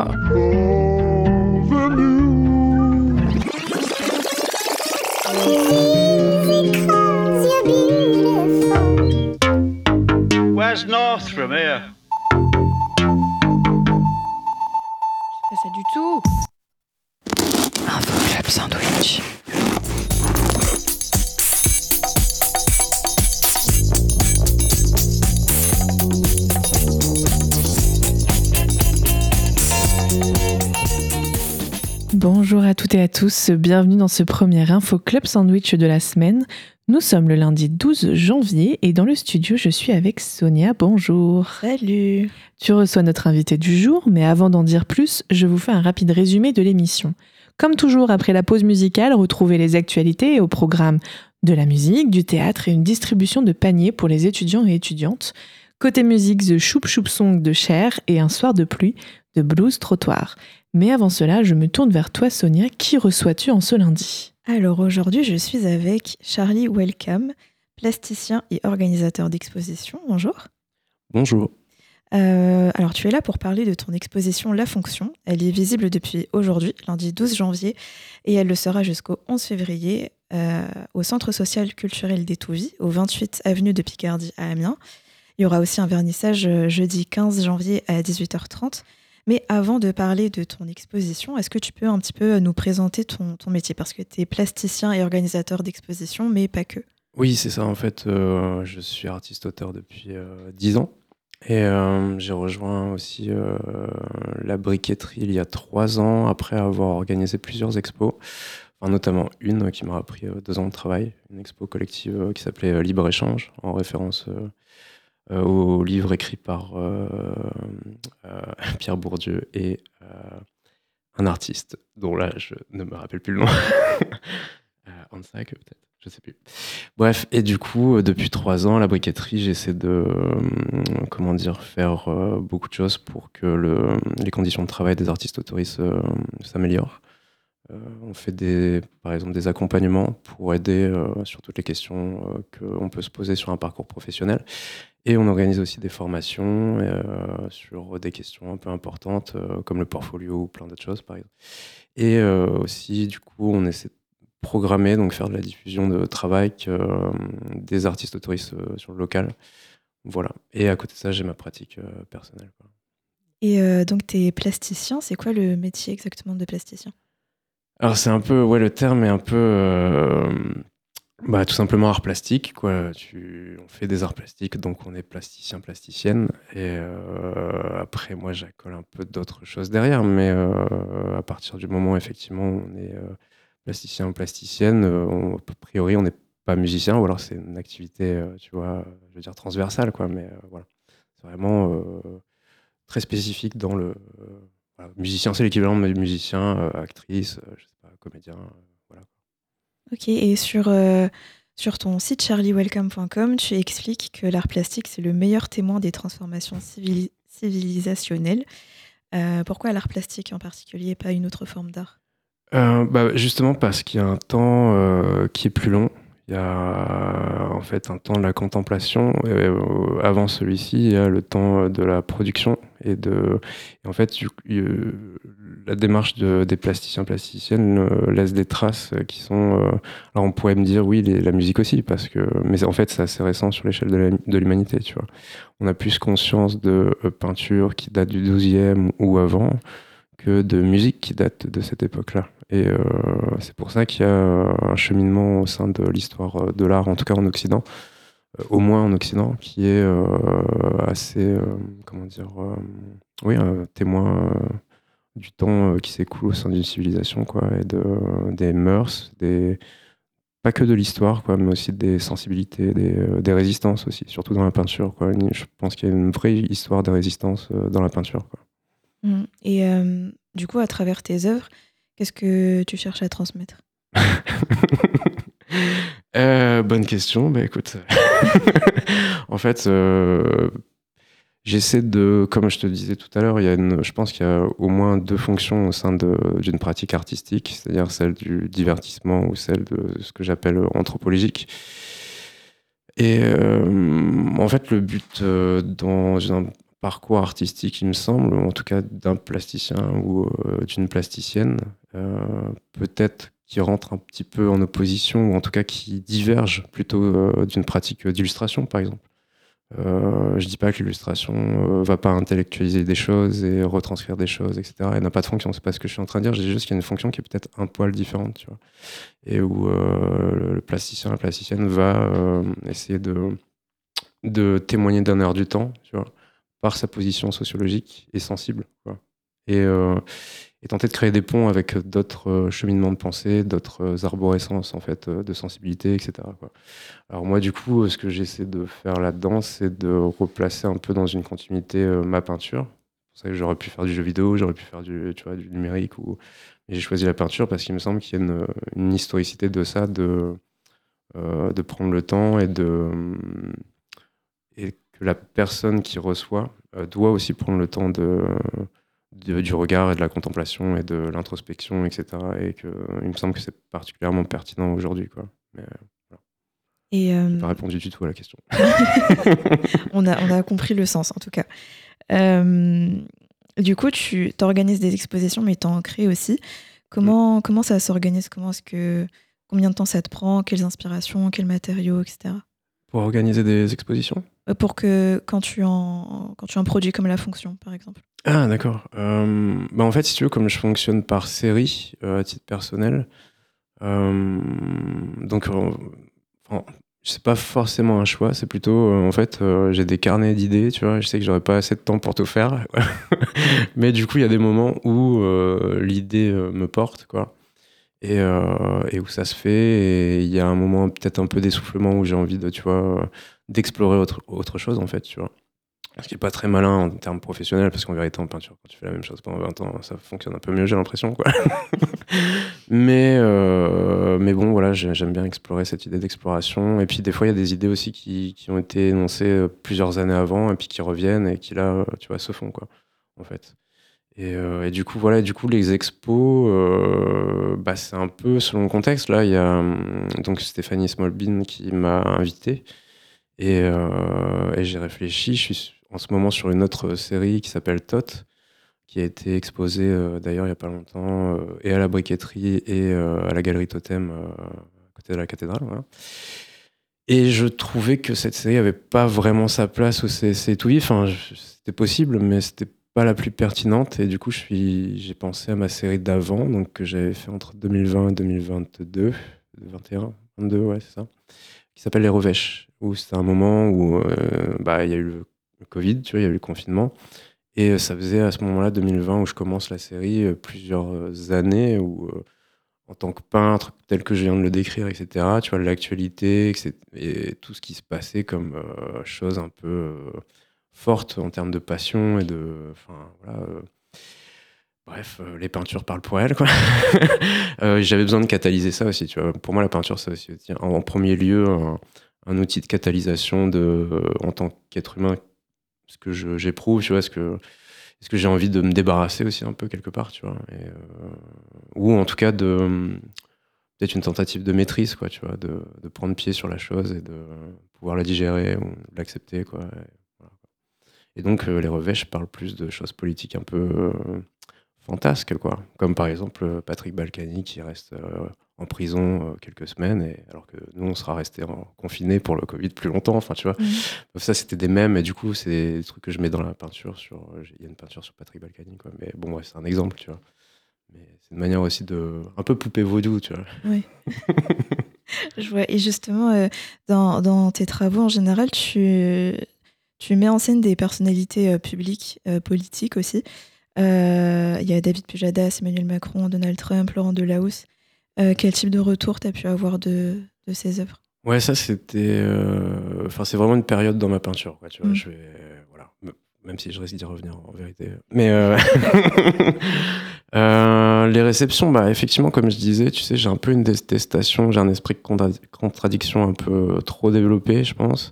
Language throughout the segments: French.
Sonia. Where's north from here? Pas ça du tout. Info Club Sandwich. Bonjour à toutes et à tous, bienvenue dans ce premier Info Club Sandwich de la semaine. Nous sommes le lundi 12 janvier et dans le studio, je suis avec Sonia. Bonjour. Salut. Tu reçois notre invité du jour, mais avant d'en dire plus, je vous fais un rapide résumé de l'émission. Comme toujours, après la pause musicale, retrouvez les actualités au programme de la musique, du théâtre et une distribution de paniers pour les étudiants et étudiantes. Côté musique, The Choup Choup Song de Cher et Un soir de pluie de Blues Trottoir. Mais avant cela, je me tourne vers toi, Sonia. Qui reçois-tu en ce lundi ? Alors aujourd'hui, je suis avec Charlie Welcome, plasticien et organisateur d'exposition. Bonjour. Bonjour. Alors tu es là pour parler de ton exposition La Fonction. Elle est visible depuis aujourd'hui, lundi 12 janvier, et elle le sera jusqu'au 11 février au Centre social culturel des Touvies, au 28 avenue de Picardie à Amiens. Il y aura aussi un vernissage jeudi 15 janvier à 18h30. Mais avant de parler de ton exposition, est-ce que tu peux un petit peu nous présenter ton métier ? Parce que tu es plasticien et organisateur d'exposition, mais pas que. Oui, c'est ça. En fait, je suis artiste-auteur depuis 10 ans. Et j'ai rejoint aussi la briqueterie il y a 3 ans, après avoir organisé plusieurs expos. Enfin, notamment une qui m'a pris 2 ans de travail, une expo collective qui s'appelait Libre-Échange, en référence au livre écrit par Pierre Bourdieu et un artiste dont là je ne me rappelle plus le nom. Hansack peut-être, je sais plus. Bref, et du coup depuis 3 ans, la briqueterie, j'essaie de faire beaucoup de choses pour que les conditions de travail des artistes autoristes s'améliorent. On fait par exemple des accompagnements pour aider sur toutes les questions qu'on peut se poser sur un parcours professionnel. Et on organise aussi des formations sur des questions un peu importantes comme le portfolio ou plein d'autres choses par exemple. Et aussi du coup on essaie de programmer, donc faire de la diffusion de travail des artistes autoristes sur le local. Voilà. Et à côté de ça, j'ai ma pratique personnelle, quoi. Et donc tu es plasticien, c'est quoi le métier exactement de plasticien ? Alors c'est un peu, ouais, le terme est un peu, tout simplement art plastique, quoi. On fait des arts plastiques, donc on est plasticien, plasticienne. Et après, moi, j'accole un peu d'autres choses derrière, mais à partir du moment où effectivement on est plasticien ou plasticienne, a priori on n'est pas musicien, ou alors c'est une activité, tu vois, je veux dire transversale, quoi. Mais voilà, c'est vraiment très spécifique dans le voilà. Musicien, c'est l'équivalent de musicien, actrice, je sais pas, comédien, voilà. Ok, et sur ton site charliewelcome.com, tu expliques que l'art plastique, c'est le meilleur témoin des transformations civilisationnelles. Pourquoi l'art plastique en particulier et pas une autre forme d'art ? Justement parce qu'il y a un temps qui est plus long. Il y a en fait un temps de la contemplation. Avant celui-ci, il y a le temps de la production. Et en fait, la démarche des plasticiens plasticiennes laisse des traces qui sont... alors on pourrait me dire, oui, la musique aussi, mais en fait, c'est assez récent sur l'échelle de l'humanité, tu vois. On a plus conscience de peinture qui date du 12e ou avant que de musique qui date de cette époque-là. Et c'est pour ça qu'il y a un cheminement au sein de l'histoire de l'art, en tout cas en Occident, au moins en Occident, qui est assez, un témoin du temps qui s'écoule au sein d'une civilisation, quoi, et des mœurs, pas que de l'histoire, quoi, mais aussi des sensibilités, des résistances aussi, surtout dans la peinture, quoi. Je pense qu'il y a une vraie histoire de résistance dans la peinture, quoi. Et du coup, à travers tes œuvres, qu'est-ce que tu cherches à transmettre ? Bonne question. Écoute, en fait, j'essaie comme je te disais tout à l'heure, je pense qu'il y a au moins 2 fonctions au sein d'une pratique artistique, c'est-à-dire celle du divertissement ou celle de ce que j'appelle anthropologique. Et en fait, le but dans un parcours artistique, il me semble, en tout cas d'un plasticien ou d'une plasticienne, peut-être qui rentre un petit peu en opposition, ou en tout cas qui diverge plutôt d'une pratique d'illustration, par exemple. Je dis pas que l'illustration va pas intellectualiser des choses et retranscrire des choses, etc. Elle n'a pas de fonction, c'est pas ce que je suis en train de dire, je dis juste qu'il y a une fonction qui est peut-être un poil différente, tu vois. Et où le plasticien, la plasticienne va essayer de témoigner d'un air du temps, tu vois, par sa position sociologique et sensible, quoi. Et tenter de créer des ponts avec d'autres cheminements de pensée, d'autres arborescences en fait, de sensibilité, etc., quoi. Alors moi, du coup, ce que j'essaie de faire là-dedans, c'est de replacer un peu dans une continuité ma peinture. C'est pour ça que j'aurais pu faire du jeu vidéo, j'aurais pu faire du numérique, mais j'ai choisi la peinture parce qu'il me semble qu'il y a une historicité de ça, de prendre le temps et que la personne qui reçoit doit aussi prendre le temps du regard et de la contemplation et de l'introspection, etc. Et il me semble que c'est particulièrement pertinent aujourd'hui, quoi. Mais, voilà. Et J'ai pas répondu du tout à la question. on a compris le sens, en tout cas. Du coup, tu organises des expositions, mais tu en crées aussi. Comment ça s'organise? Combien de temps ça te prend? Quelles inspirations? Quels matériaux, etc. Pour organiser des expositions? Pour que quand tu as un produit comme La Fonction, par exemple. Ah, d'accord. En fait, si tu veux, comme je fonctionne par série, à titre personnel, donc c'est pas forcément un choix, c'est plutôt, en fait, j'ai des carnets d'idées, tu vois, je sais que j'aurais pas assez de temps pour tout faire, mais du coup, il y a des moments où l'idée me porte, quoi, et où ça se fait, et il y a un moment peut-être un peu d'essoufflement où j'ai envie tu vois, d'explorer autre chose, en fait, tu vois. Ce qui n'est pas très malin en termes professionnels, parce qu'en vérité, en peinture, quand tu fais la même chose pendant 20 ans, ça fonctionne un peu mieux, j'ai l'impression, quoi. mais bon, voilà, j'aime bien explorer cette idée d'exploration. Et puis, des fois, il y a des idées aussi qui ont été énoncées plusieurs années avant, et puis qui reviennent, et qui, là, tu vois, se font, quoi, en fait. Et du coup, voilà, les expos, c'est un peu selon le contexte. Là, il y a donc Stéphanie Smolbin qui m'a invité. Et j'ai réfléchi. Je suis en ce moment sur une autre série qui s'appelle Tot, qui a été exposée d'ailleurs il n'y a pas longtemps, et à la Briqueterie et à la Galerie Totem, à côté de la cathédrale. Voilà. Et je trouvais que cette série n'avait pas vraiment sa place au CSC Touilly. Enfin, c'était possible, mais c'était pas la plus pertinente. Et du coup, j'ai pensé à ma série d'avant, donc que j'avais fait entre 2020 et 2022, 21, 22, ouais, c'est ça, qui s'appelle Les Revêches, où c'était un moment où il y a eu le Covid, tu vois, il y a eu le confinement. Et ça faisait à ce moment-là, 2020, où je commence la série, plusieurs années où, en tant que peintre, tel que je viens de le décrire, etc., tu vois, l'actualité et tout ce qui se passait comme chose un peu forte en termes de passion et de... Enfin, voilà... Bref, les peintures parlent pour elles, quoi. J'avais besoin de catalyser ça aussi, tu vois. Pour moi, la peinture, c'est aussi en premier lieu un outil de catalysation en tant qu'être humain, ce que j'éprouve, tu vois, est-ce que j'ai envie de me débarrasser aussi un peu quelque part, tu vois, ou en tout cas peut-être une tentative de maîtrise, quoi, tu vois, de prendre pied sur la chose et de pouvoir la digérer ou l'accepter, quoi. Voilà. Et donc les revêches parlent plus de choses politiques un peu fantasques, quoi, comme par exemple Patrick Balkany qui reste en prison quelques semaines, alors que nous on sera restés confinés pour le Covid plus longtemps, enfin tu vois. Ça c'était des mèmes, et du coup c'est des trucs que je mets dans la peinture. Il y a une peinture sur Patrick Balkany, quoi, mais bon, ouais, c'est un exemple, tu vois, mais c'est une manière aussi de un peu poupée vaudou, tu vois. Oui. Je vois. Et justement, dans tes travaux en général, tu mets en scène des personnalités publiques, politiques aussi. Il y a David Pujadas, Emmanuel Macron, Donald Trump, Laurent Delahousse. Quel type de retour tu as pu avoir de ces œuvres? Ouais, ça c'était... c'est vraiment une période dans ma peinture, quoi, tu vois. Je vais... voilà. Même si je risque d'y revenir en vérité. Mais les réceptions, effectivement, comme je disais, tu sais, j'ai un peu une détestation, j'ai un esprit de contradiction un peu trop développé, je pense.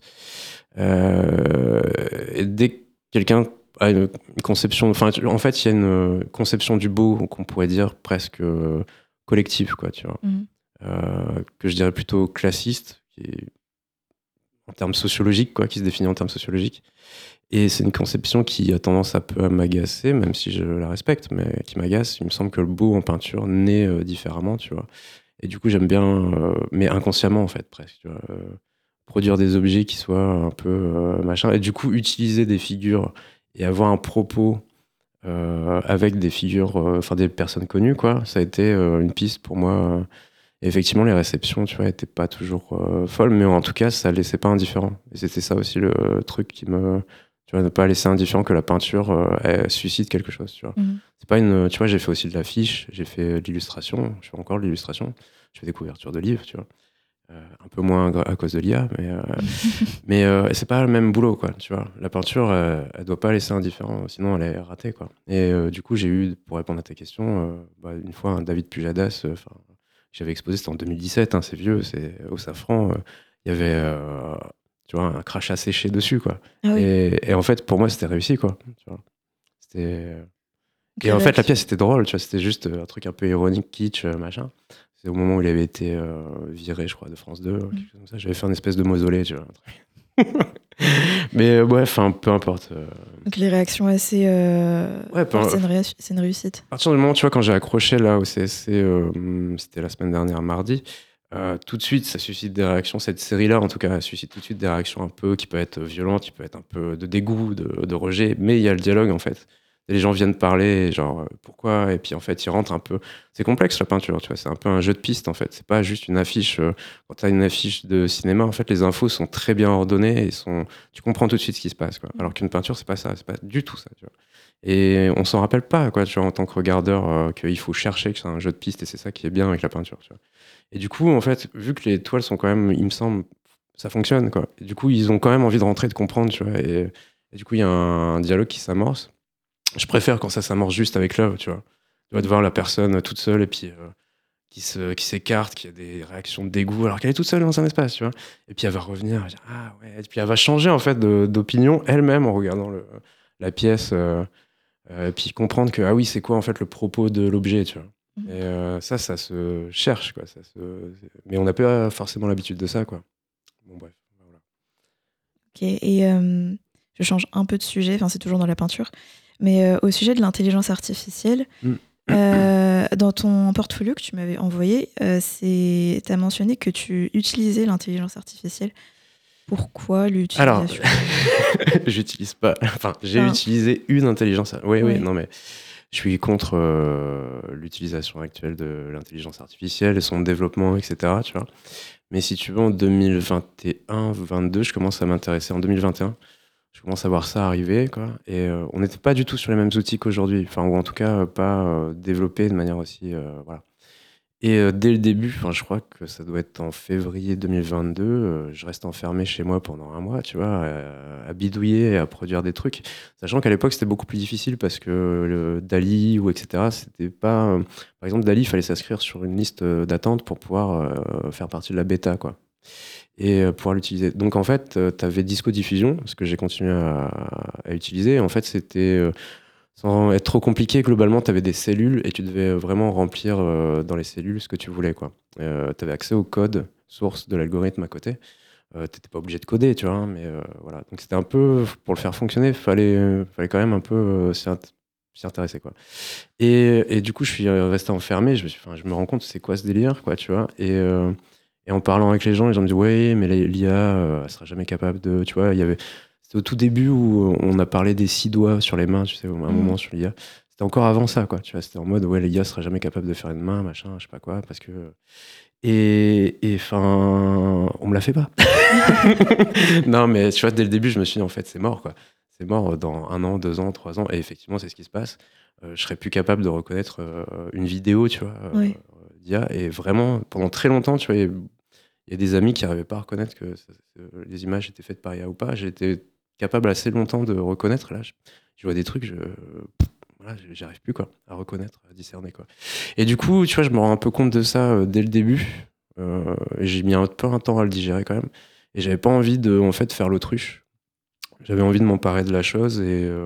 Et dès que quelqu'un a une conception... Enfin, en fait, il y a une conception du beau qu'on pourrait dire presque collective, quoi, tu vois. Que je dirais plutôt classiste, qui est en termes sociologiques, quoi, qui se définit en termes sociologiques. Et c'est une conception qui a tendance un peu à m'agacer, même si je la respecte, mais qui m'agace. Il me semble que le beau en peinture naît différemment, tu vois. Et du coup, j'aime bien, mais inconsciemment, en fait, presque, tu vois, produire des objets qui soient un peu machin. Et du coup, utiliser des figures et avoir un propos avec des figures, enfin des personnes connues, quoi. Ça a été une piste pour moi. Et effectivement, les réceptions, tu vois, étaient pas toujours folles, mais en tout cas, ça laissait pas indifférent. Et c'était ça aussi le truc qui me, tu vois, ne pas laisser indifférent que la peinture, elle suscite quelque chose, tu vois. C'est pas une, tu vois, j'ai fait aussi de l'affiche, j'ai fait de l'illustration, je fais encore de l'illustration, je fais des couvertures de livres, tu vois. Un peu moins à cause de l'IA, mais c'est pas le même boulot, quoi, tu vois. La peinture, elle doit pas laisser indifférent, sinon elle est ratée, quoi. Et du coup, j'ai eu, pour répondre à ta question, une fois un David Pujadas, j'avais exposé, c'était en 2017, hein, c'est vieux, c'est au Safran, il y avait, tu vois, un crachat séché dessus, quoi. Ah oui. Et en fait, pour moi, c'était réussi, quoi, tu vois. C'était... Donc, Et en fait, la pièce était drôle, tu vois, c'était juste un truc un peu ironique, kitsch, machin. C'est au moment où il avait été viré, je crois, de France 2, quelque chose comme ça. J'avais fait une espèce de mausolée, tu vois. Mais bref, peu importe. Donc les réactions assez Ouais, fortes, c'est une réussite. À partir du moment, tu vois, quand j'ai accroché là au CSC, c'était la semaine dernière, mardi, tout de suite, ça suscite des réactions. Cette série-là, en tout cas, suscite tout de suite des réactions un peu qui peuvent être violentes, qui peuvent être un peu de dégoût, de rejet. Mais il y a le dialogue, en fait. Et les gens viennent parler, genre, pourquoi? Et puis, en fait, ils rentrent un peu. C'est complexe, la peinture, tu vois. C'est un peu un jeu de piste, en fait. C'est pas juste une affiche. Quand tu as une affiche de cinéma, en fait, les infos sont très bien ordonnées et tu comprends tout de suite ce qui se passe, quoi. Alors qu'une peinture, c'est pas ça. C'est pas du tout ça, tu vois. Et on s'en rappelle pas, quoi, tu vois, en tant que regardeur, qu'il faut chercher, que c'est un jeu de piste, et c'est ça qui est bien avec la peinture, tu vois. Et du coup, en fait, vu que les toiles sont quand même, il me semble, ça fonctionne, quoi. Et du coup, ils ont quand même envie de rentrer, de comprendre, tu vois. Et du coup, il y a un dialogue qui s'amorce. Je préfère quand ça s'amorce juste avec l'œuvre, tu vois. Tu vois, de voir la personne toute seule, et puis qui s'écarte, qui a des réactions de dégoût, alors qu'elle est toute seule dans un espace, tu vois. Et puis elle va revenir, elle va dire, ah ouais, et puis elle va changer, en fait, d'opinion elle-même en regardant la pièce. Et puis comprendre que, ah oui, c'est quoi en fait le propos de l'objet, tu vois. Et ça se cherche, quoi. Mais on n'a pas forcément l'habitude de ça, quoi. Bon, bref, voilà. Ok, et je change un peu de sujet, enfin c'est toujours dans la peinture, mais au sujet de l'intelligence artificielle, dans ton portfolio que tu m'avais envoyé, tu as mentionné que tu utilisais l'intelligence artificielle. Pourquoi l'utilisation? Alors, j'utilise pas. Enfin, j'ai utilisé une intelligence. Oui, non, mais je suis contre l'utilisation actuelle de l'intelligence artificielle et son développement, etc. Tu vois. Mais si tu veux, en 2021-22, je commence à m'intéresser. En 2021, je commence à voir ça arriver, quoi. Et on n'était pas du tout sur les mêmes outils qu'aujourd'hui. Enfin, ou en tout cas, pas développés de manière aussi. Voilà. Et dès le début, je crois que ça doit être en février 2022, je reste enfermé chez moi pendant un mois, tu vois, à bidouiller et à produire des trucs. Sachant qu'à l'époque, c'était beaucoup plus difficile parce que le Dali ou etc., c'était pas... par exemple, Dali, il fallait s'inscrire sur une liste d'attente pour pouvoir faire partie de la bêta, quoi. Et pouvoir l'utiliser. Donc en fait, tu avais Disco Diffusion, ce que j'ai continué à utiliser. En fait, c'était... sans être trop compliqué, globalement, tu avais des cellules et tu devais vraiment remplir dans les cellules ce que tu voulais, quoi. Tu avais accès au code source de l'algorithme à côté. Tu n'étais pas obligé de coder, tu vois, hein, mais voilà. Donc c'était un peu, pour le faire fonctionner, il fallait quand même un peu s'y intéresser, quoi. Et du coup, je suis resté enfermé. Je me rends compte, c'est quoi ce délire, quoi, tu vois. Et en parlant avec les gens me disent, ouais, mais l'IA, elle sera jamais capable de, tu vois, c'était au tout début où on a parlé des 6 doigts sur les mains, tu sais, à un moment sur l'IA. C'était encore avant ça, quoi. Tu vois, c'était en mode, ouais, l'IA sera jamais capable de faire une main, machin, je sais pas quoi, parce que. Et enfin, on me la fait pas. Non, mais tu vois, dès le début, je me suis dit, en fait, c'est mort, quoi. C'est mort dans 1 an, 2 ans, 3 ans. Et effectivement, c'est ce qui se passe. Je serais plus capable de reconnaître une vidéo, tu vois, d'IA. Et vraiment, pendant très longtemps, tu vois, il y a des amis qui n'arrivaient pas à reconnaître que les images étaient faites par IA ou pas. J'ai été capable assez longtemps de reconnaître. Là, je vois des trucs, voilà, j'arrive plus, quoi, à reconnaître, à discerner, quoi. Et du coup, tu vois, je me rends un peu compte de ça dès le début. Et j'ai mis un peu un temps à le digérer quand même. Et j'avais pas envie de en fait faire l'autruche. J'avais envie de m'emparer de la chose.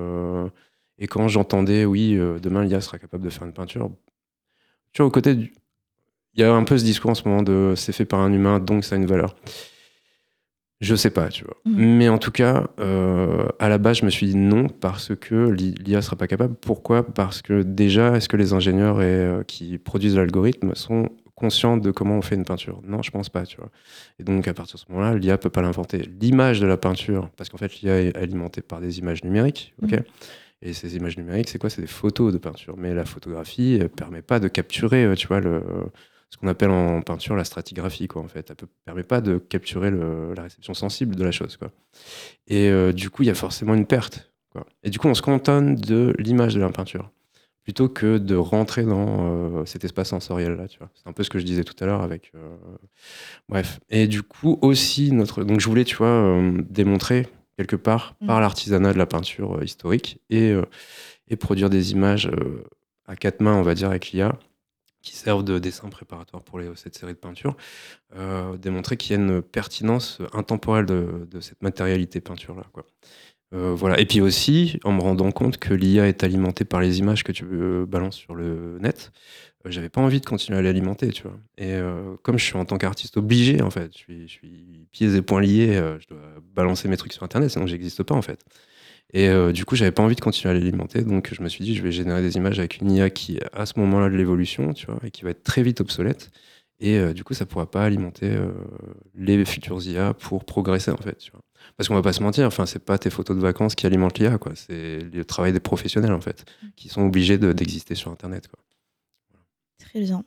Et quand j'entendais, oui, demain l'IA sera capable de faire une peinture, tu vois, au côté il y a un peu ce discours en ce moment de c'est fait par un humain, donc ça a une valeur. Je sais pas, tu vois. Mais en tout cas, à la base, je me suis dit non parce que l'IA sera pas capable. Pourquoi ? Parce que déjà, est-ce que les ingénieurs qui produisent l'algorithme sont conscients de comment on fait une peinture ? Non, je pense pas, tu vois. Et donc, à partir de ce moment-là, l'IA peut pas l'inventer. L'image de la peinture, parce qu'en fait, l'IA est alimentée par des images numériques, ok ? Et ces images numériques, c'est quoi ? C'est des photos de peinture. Mais la photographie permet pas de capturer, tu vois, ce qu'on appelle en peinture la stratigraphie, quoi, en fait. Elle permet pas de capturer la réception sensible de la chose, quoi. Et du coup, il y a forcément une perte, quoi. Et du coup, on se cantonne de l'image de la peinture, plutôt que de rentrer dans cet espace sensoriel-là, tu vois. C'est un peu ce que je disais tout à l'heure avec... Bref. Et du coup, aussi, donc je voulais, tu vois, démontrer, quelque part, par l'artisanat de la peinture historique, et produire des images à quatre mains, on va dire, avec l'IA, qui servent de dessin préparatoire pour cette série de peintures, démontrer qu'il y a une pertinence intemporelle de cette matérialité peinture-là, quoi. Voilà. Et puis aussi, en me rendant compte que l'IA est alimentée par les images que tu balances sur le net, j'avais pas envie de continuer à l'alimenter, tu vois. Et comme je suis en tant qu'artiste obligé, en fait, je suis pieds et poings liés, je dois balancer mes trucs sur Internet, sinon j'existe pas, en fait. Et du coup, j'avais pas envie de continuer à l'alimenter, donc je me suis dit, je vais générer des images avec une IA qui est à ce moment-là de l'évolution, tu vois, et qui va être très vite obsolète. Et du coup, ça pourra pas alimenter les futures IA pour progresser, en fait, tu vois. Parce qu'on va pas se mentir, enfin, c'est pas tes photos de vacances qui alimentent l'IA, quoi. C'est le travail des professionnels, en fait, qui sont obligés d'exister sur Internet, quoi. Très bien.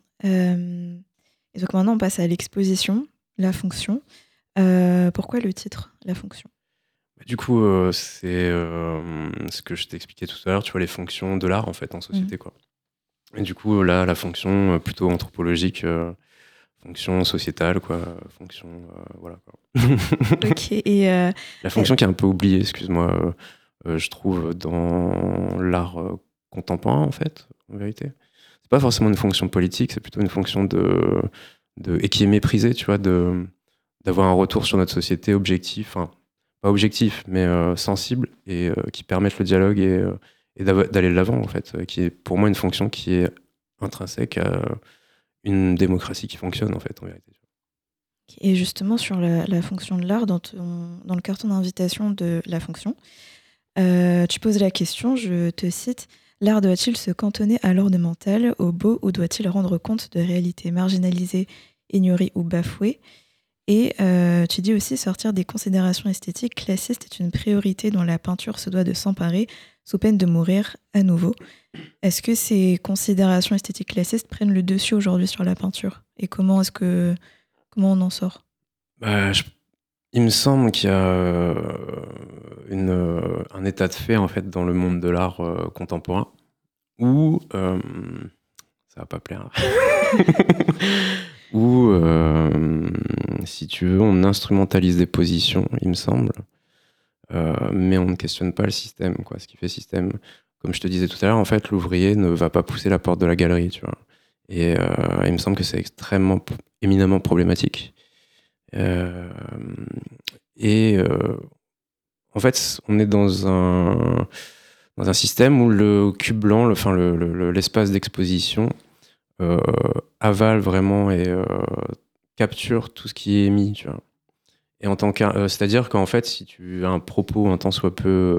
Et donc maintenant, on passe à l'exposition, la fonction. Pourquoi le titre, la fonction ? Du coup, c'est ce que je t'expliquais tout à l'heure, tu vois, les fonctions de l'art, en fait, en société, quoi. Et du coup, là, la fonction plutôt anthropologique, fonction sociétale, quoi, fonction, voilà, quoi. Ok. Et La fonction qui est un peu oubliée, excuse-moi, je trouve, dans l'art contemporain, en fait, en vérité. C'est pas forcément une fonction politique, c'est plutôt une fonction et qui est méprisée, tu vois, d'avoir un retour sur notre société objectif, enfin, pas objectif, mais sensible, et qui permette le dialogue et d'aller de l'avant, en fait, qui est pour moi une fonction qui est intrinsèque à une démocratie qui fonctionne, en fait, en vérité. Et justement, sur la fonction de l'art, dans le carton d'invitation de la fonction, tu poses la question, je te cite, « L'art doit-il se cantonner à l'ordre mental, au beau, ou doit-il rendre compte de réalités marginalisées, ignorées ou bafouées ?» Et tu dis aussi, sortir des considérations esthétiques classistes est une priorité dont la peinture se doit de s'emparer, sous peine de mourir à nouveau. Est-ce que ces considérations esthétiques classistes prennent le dessus aujourd'hui sur la peinture ? Et comment on en sort ? Il me semble qu'il y a un état de fait, en fait, dans le monde de l'art contemporain où ça va pas plaire, où si tu veux, on instrumentalise des positions, il me semble, mais on ne questionne pas le système, quoi, ce qui fait système. Comme je te disais tout à l'heure, en fait, l'ouvrier ne va pas pousser la porte de la galerie, tu vois. Et il me semble que c'est éminemment problématique. En fait, on est dans un système où le cube blanc, l'espace d'exposition, avale vraiment et capture tout ce qui est émis, tu vois. Et c'est-à-dire qu'en fait, si tu as un propos un tant soit peu,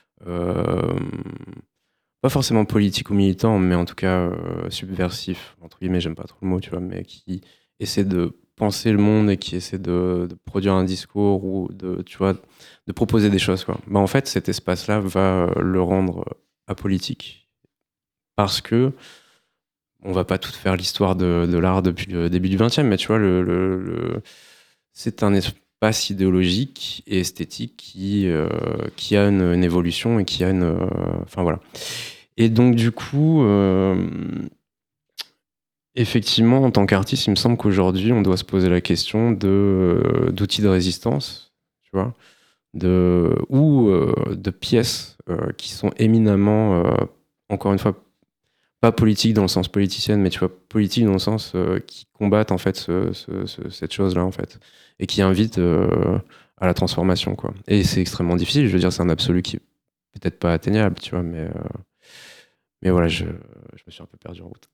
pas forcément politique ou militant, mais en tout cas subversif, entre guillemets, j'aime pas trop le mot, tu vois, mais qui essaie de penser le monde et qui essaie de produire un discours ou de proposer des choses, quoi. En fait, cet espace-là va le rendre apolitique parce que on va pas tout faire l'histoire de l'art depuis le début du XXe, mais tu vois, c'est un espace idéologique et esthétique qui a une évolution et qui a enfin voilà. Et donc du coup, effectivement, en tant qu'artiste, il me semble qu'aujourd'hui, on doit se poser la question d'outils de résistance, tu vois, ou de pièces qui sont éminemment, encore une fois, pas politique dans le sens politicienne, mais tu vois, politique dans le sens qui combattent en fait cette chose-là, en fait, et qui invitent à la transformation, quoi. Et c'est extrêmement difficile, je veux dire, c'est un absolu qui est peut-être pas atteignable, tu vois, mais voilà, je me suis un peu perdu en route.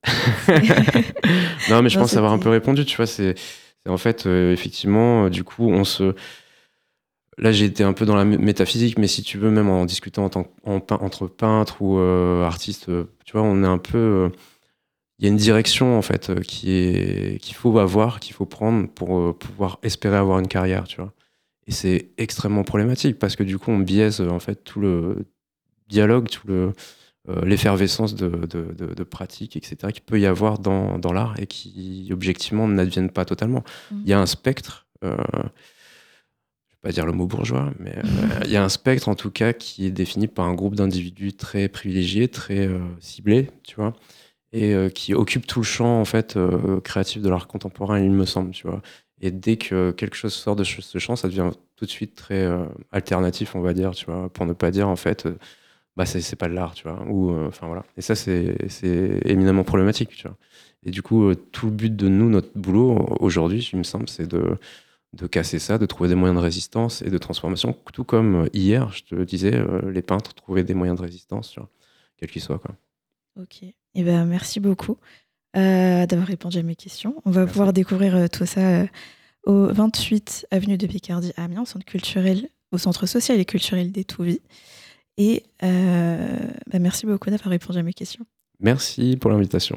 Non, mais je pense avoir un peu répondu, tu vois, c'est en fait, effectivement, du coup, là, j'ai été un peu dans la métaphysique, mais si tu veux, même en discutant entre peintres ou artistes, tu vois, on est un peu... Il y a une direction, en fait, qu'il faut avoir, qu'il faut prendre pour pouvoir espérer avoir une carrière, tu vois. Et c'est extrêmement problématique, parce que du coup, on biaise, en fait, tout le dialogue, l'effervescence de pratiques, etc., qu'il peut y avoir dans l'art et qui, objectivement, n'adviennent pas totalement. Il y a un spectre... pas dire le mot bourgeois, mais il y a un spectre en tout cas qui est défini par un groupe d'individus très privilégiés, très ciblés, tu vois, et qui occupe tout le champ en fait créatif de l'art contemporain, il me semble, tu vois. Et dès que quelque chose sort de ce champ, ça devient tout de suite très alternatif, on va dire, tu vois, pour ne pas dire en fait, bah c'est pas de l'art, tu vois, ou enfin voilà. Et ça c'est éminemment problématique, tu vois. Et du coup, tout le but de notre boulot aujourd'hui, il me semble, c'est de casser ça, de trouver des moyens de résistance et de transformation, tout comme hier, je te disais, les peintres trouvaient des moyens de résistance, tu vois, quels qu'ils soient, quoi. Ok. Eh ben, merci beaucoup d'avoir répondu à mes questions. On va pouvoir découvrir tout ça au 28 avenue de Picardie à Amiens, au centre social et culturel des Touvis. Et merci beaucoup d'avoir répondu à mes questions. Merci pour l'invitation.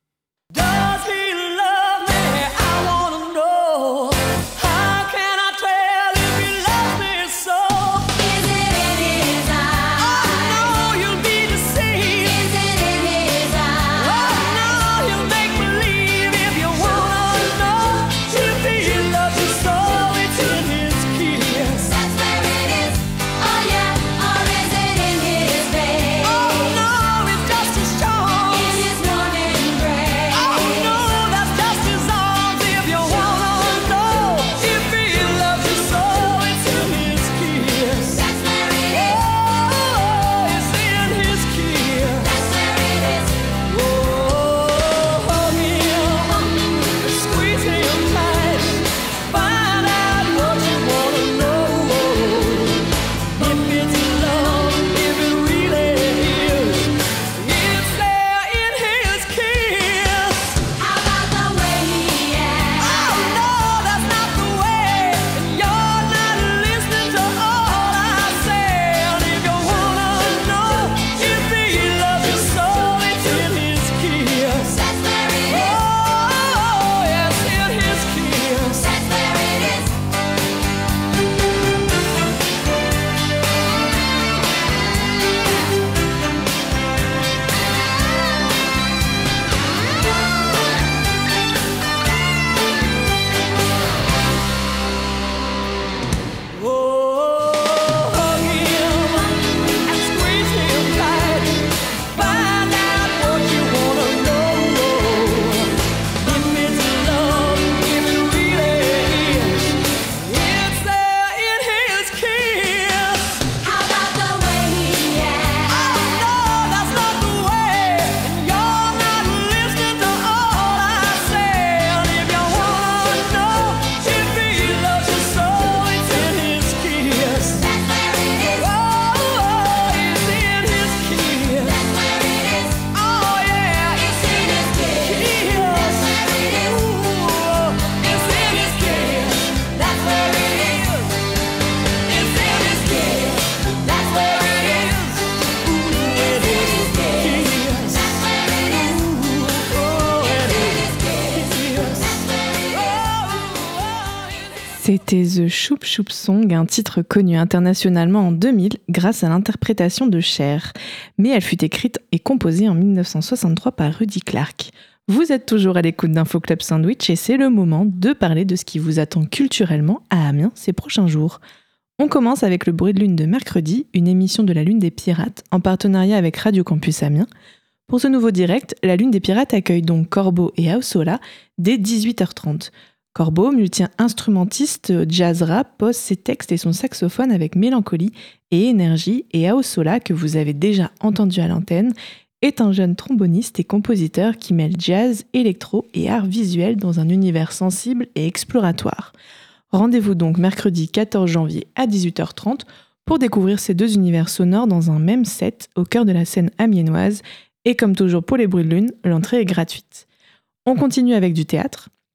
C'était The Shoop Shoop Song, un titre connu internationalement en 2000 grâce à l'interprétation de Cher. Mais elle fut écrite et composée en 1963 par Rudy Clark. Vous êtes toujours à l'écoute d'Info Club Sandwich et c'est le moment de parler de ce qui vous attend culturellement à Amiens ces prochains jours. On commence avec le bruit de lune de mercredi, une émission de la Lune des Pirates en partenariat avec Radio Campus Amiens. Pour ce nouveau direct, la Lune des Pirates accueille donc Corbeau et Aosola dès 18h30. Corbeau, multi-instrumentiste jazz rap, pose ses textes et son saxophone avec mélancolie et énergie, et Aosola, que vous avez déjà entendu à l'antenne, est un jeune tromboniste et compositeur qui mêle jazz, électro et art visuel dans un univers sensible et exploratoire. Rendez-vous donc mercredi 14 janvier à 18h30 pour découvrir ces deux univers sonores dans un même set au cœur de la scène amiénoise, et comme toujours pour les bruits de lune, l'entrée est gratuite. On continue avec du théâtre.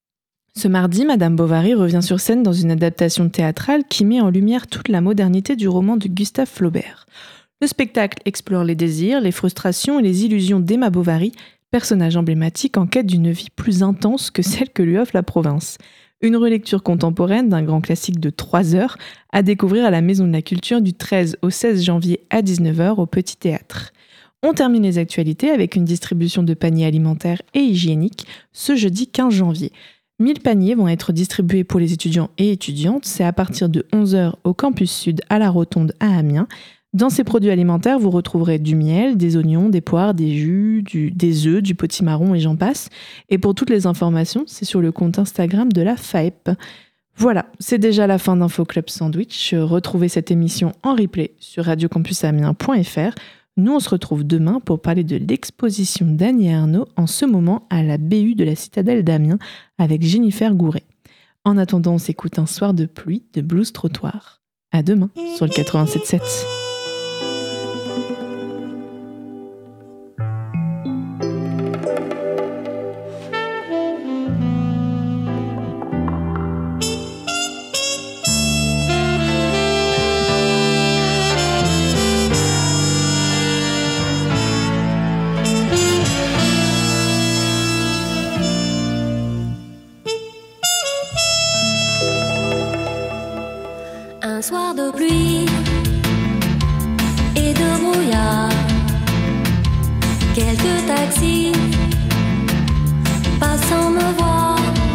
Ce mardi, Madame Bovary revient sur scène dans une adaptation théâtrale qui met en lumière toute la modernité du roman de Gustave Flaubert. Le spectacle explore les désirs, les frustrations et les illusions d'Emma Bovary, personnage emblématique en quête d'une vie plus intense que celle que lui offre la province. Une relecture contemporaine d'un grand classique de 3 heures à découvrir à la Maison de la Culture du 13 au 16 janvier à 19h au Petit Théâtre. On termine les actualités avec une distribution de paniers alimentaires et hygiéniques ce jeudi 15 janvier. 1000 paniers vont être distribués pour les étudiants et étudiantes. C'est à partir de 11h au campus sud à la Rotonde à Amiens. Dans ces produits alimentaires, vous retrouverez du miel, des oignons, des poires, des jus, des œufs, du potimarron et j'en passe. Et pour toutes les informations, c'est sur le compte Instagram de la FAEP. Voilà, c'est déjà la fin d'Info Club Sandwich. Retrouvez cette émission en replay sur radiocampusamiens.fr. Nous, on se retrouve demain pour parler de l'exposition d'Annie Ernaux en ce moment à la BU de la Citadelle d'Amiens avec Jennifer Gouret. En attendant, on s'écoute Un soir de pluie de Blues Trottoir. À demain sur le 87.7. Un soir de pluie et de brouillard, quelques taxis passant me voir,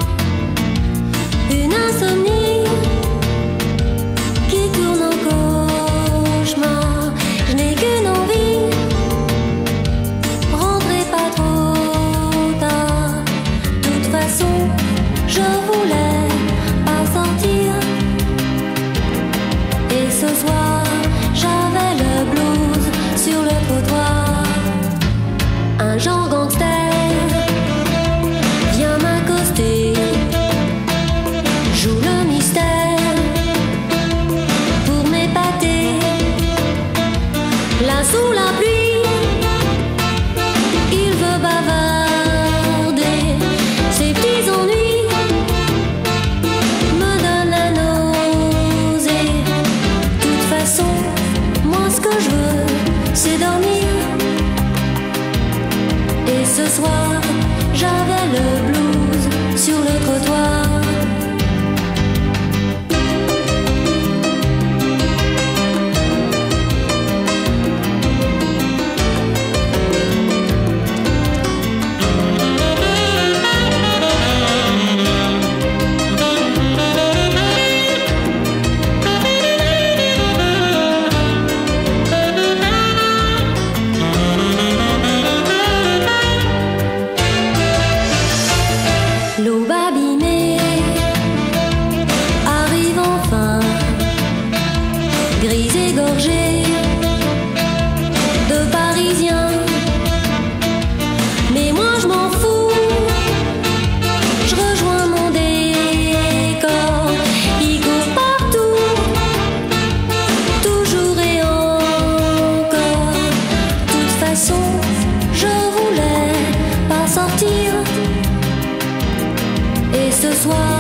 une insomnie qui tourne en cauchemar. Je n'ai qu'une envie, rentrez pas trop tard. De toute façon, je voulais pas sortir. Et ce soir, j'avais le blues sur le trottoir. Un genre gangster vient m'accoster, joue le mystère pour m'épater. Là sous la pluie, il veut bavarder. Ses petits ennuis me donnent la nausée. Moi ce que je veux, c'est dormir. Et ce soir, j'avais le blues sur le trottoir. L'aube abîmée arrive enfin, grise et gorgée de Parisiens. Mais moi je m'en fous, je rejoins mon décor. Il court partout, toujours et encore. De toute façon, je voulais pas sortir. Et ce soir,